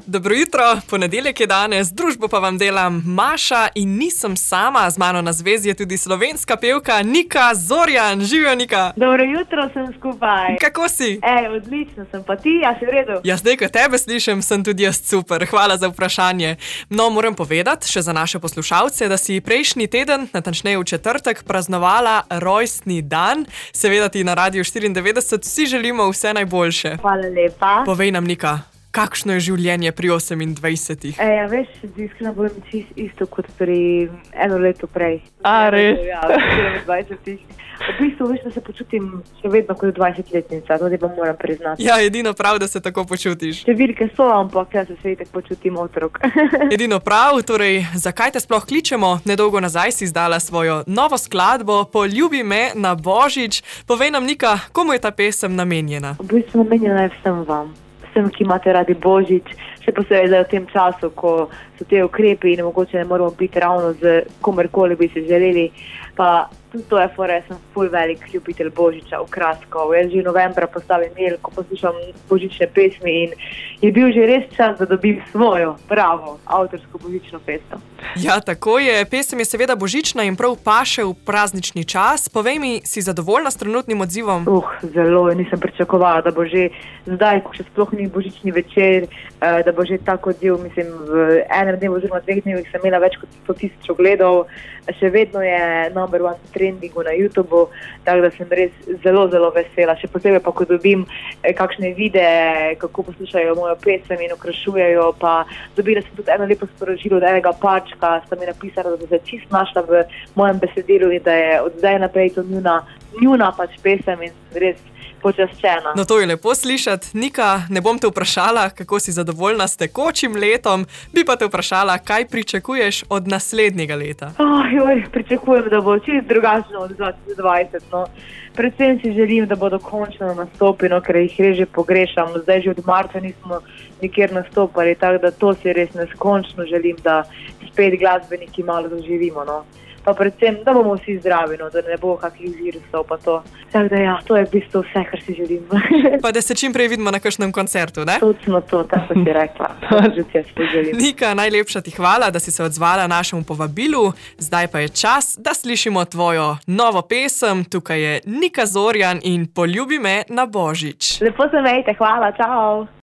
Dobro jutro, ponedeljek je danes, družbo pa vam delam Maša in nisem sama, z mano na zvezi je tudi slovenska pevka Nika Zorjan. Živijo, Nika! Dobro jutro, sem skupaj. Kako si? Odlično sem, pa ti, a si v redu? Ja, zdaj, ko tebe slišim, sem tudi jaz super, hvala za vprašanje. No, moram povedati, še za naše poslušalce, da si prejšnji teden, natančneje v četrtek, praznovala rojstni dan. Seveda ti na Radiu 94 vsi želimo vse najboljše. Hvala lepa. Povej nam, Nika, kakšno je življenje pri 28? Veš, iskreno povem isto kot pri eno leto prej. Res? Ja, v 20. V bistvu, veš, da se počutim še vedno kot 20-letnica, to pa moram priznati. Ja, edino prav, da se tako počutiš. Številke so, ampak jaz se itak počutim otrok. Edino prav, torej, zakaj te sploh kličemo? Nedolgo nazaj si izdala svojo novo skladbo Poljubi me na Božič. Povej nam, Nika, komu je ta pesem namenjena? V bistvu namenjena je vsem vam. Vsem, ki imate radi Božič, še posebej zdaj v tem času, ko so te ukrepi in mogoče ne moramo biti ravno z komerkoli bi se želeli. Pa tudi to je fora, jaz sem ful velik ljubitelj Božiča, okraskov. Jaz že novembra postavim mail, ko poslušam božične pesmi in je bil že res čas, da dobim svojo pravo avtorsko božično pesem. Ja, tako je. Pesem je seveda božična in prav paše v praznični čas. Povej mi, si zadovoljna s trenutnim odzivom? Zelo. Nisem pričakovala, da bo že zdaj, ko še sploh ni božični večer, da bo že tak odziv. Mislim, v enem dnevu oziroma 2 dnevih sem imela več kot 100 000 ogledov. Še vedno je number one trendingu na YouTubeu, tako da sem res zelo, zelo vesela. Še posebej pa, ko dobim kakšne videe, kako poslušajo mojo pesem in okrašujejo, pa dobila sem tudi eno lepo sporočilo od enega parčka, sta mi napisala, da se čist našla v mojem besedilu in da je od zdaj naprej to njuna pač pesem in res počaščena. No, to je lepo slišati. Nika, ne bom te vprašala, kako si zadovoljna s tekočim letom, bi pa te vprašala, kaj pričakuješ od naslednjega leta? Pričakujem, da bo čisto drugačno od 2020. No. Predvsem si želim, da bodo končno nastopili, ker jih res že pogrešam. Zdaj že od marca nismo nikjer nastopali, tako da to si res neskončno želim, da spet glasbeniki malo doživimo. No. Pa predvsem, da bomo vsi zdravi, no, da ne bo kakih virusov pa to. Tako da ja, to je v bistvu vse, kar si želim. Pa da se čim prej vidimo na kakšnem koncertu, ne? Točno to, tako si rekla. Nika, najlepša ti hvala, da si se odzvala našemu povabilu. Zdaj pa je čas, da slišimo tvojo novo pesem. Tukaj je Nika Zorjan in Poljubi me na Božič. Lepo se imejte, hvala, čau.